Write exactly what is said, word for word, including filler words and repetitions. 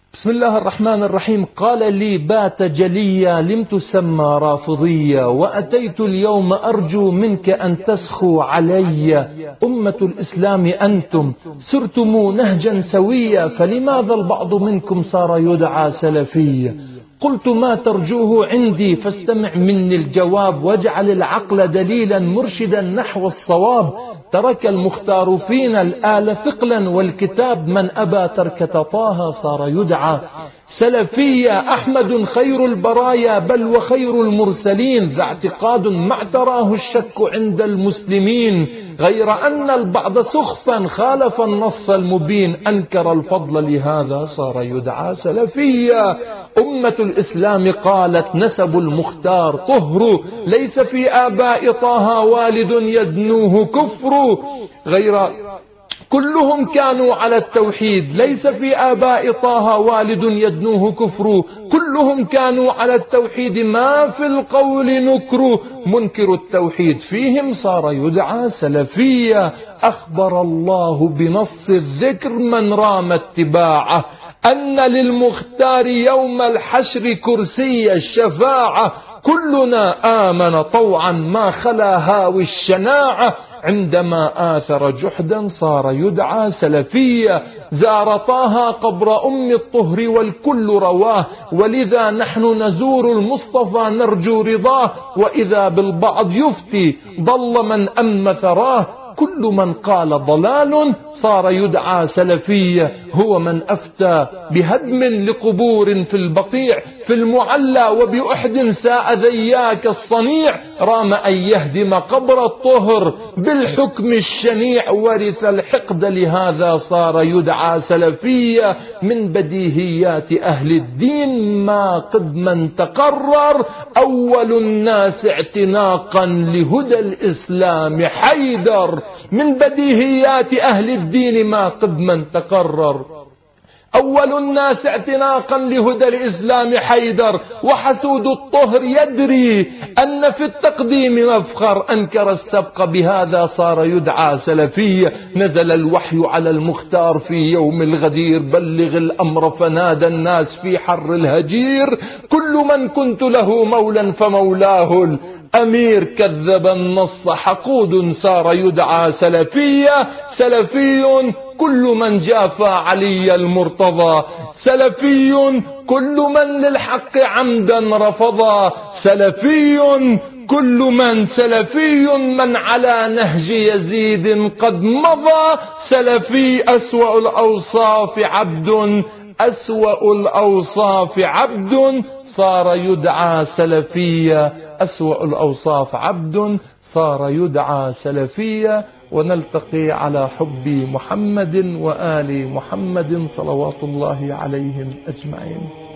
بسم الله الرحمن الرحيم. قال لي بات جليا لم تسمى رافضيا، وأتيت اليوم أرجو منك أن تسخو علي. أمة الإسلام أنتم سرتم نهجا سويا، فلماذا البعض منكم صار يدعى سلفيا؟ قلت ما ترجوه عندي فاستمع مني الجواب، واجعل العقل دليلا مرشدا نحو الصواب. ترك المختار فينا الآل ثقلا، والكتاب من أبى تركة طه صار يدعى سلفيا. أحمد خير البرايا بل وخير المرسلين، ذا اعتقاد ما اعتراه الشك عند المسلمين، غير أن البعض سخفا خالف النص المبين، أنكر الفضل لهذا صار يدعى سلفيا. أمة الإسلام قالت نسب المختار طهر، ليس في آباء طه والد يدنوه كفر، غير كلهم كانوا على التوحيد، ليس في آباء طه والد يدنوه كفر، كلهم كانوا على التوحيد ما في القول نكر، منكر التوحيد فيهم صار يدعى سلفيا. أخبر الله بنص الذكر من رام اتباعه، أن للمختار يوم الحشر كرسي الشفاعة، كلنا آمن طوعا ما خلا هاوي الشناعة، عندما آثر جحدا صار يدعى سلفيا. زار طه قبر أم الطهر والكل رواه، ولذا نحن نزور المصطفى نرجو رضاه، وإذا بالبعض يفتي ضل من أم ثراه، كل من قال ضلال صار يدعى سلفيا. هو من أفتى بهدم لقبور في البقيع، في المعلى وبأحد ساء ذياك الصنيع، رام أن يهدم قبر الطهر بالحكم الشنيع، ورث الحقد لهذا صار يدعى سلفيا. من بديهيات أهل الدين ما قد من تقرر، أول الناس اعتناقا لهدى الإسلام حيدر. من بديهيات أهل الدين ما قد من تقرر، أول الناس اعتناقا لهدى الإسلام حيدر، وحسود الطهر يدري أن في التقديم مفخر، أنكر السبق بهذا صار يدعى سلفيا. نزل الوحي على المختار في يوم الغدير، بلغ الأمر فنادى الناس في حر الهجير، كل من كنت له مولا فمولاه الأمير، كذب النص حقود صار يدعى سلفيا. سلفي كل من جافى علي المرتضى، سلفي كل من للحق عمدا رفضا، سلفي كل من سلفي من على نهج يزيد قد مضى، سلفي أسوأ الأوصاف عبد، أسوأ الأوصاف عبد صار يدعى سلفيا. أسوأ الأوصاف عبد صار يدعى سلفيا. ونلتقي على حب محمد وآل محمد صلوات الله عليهم أجمعين.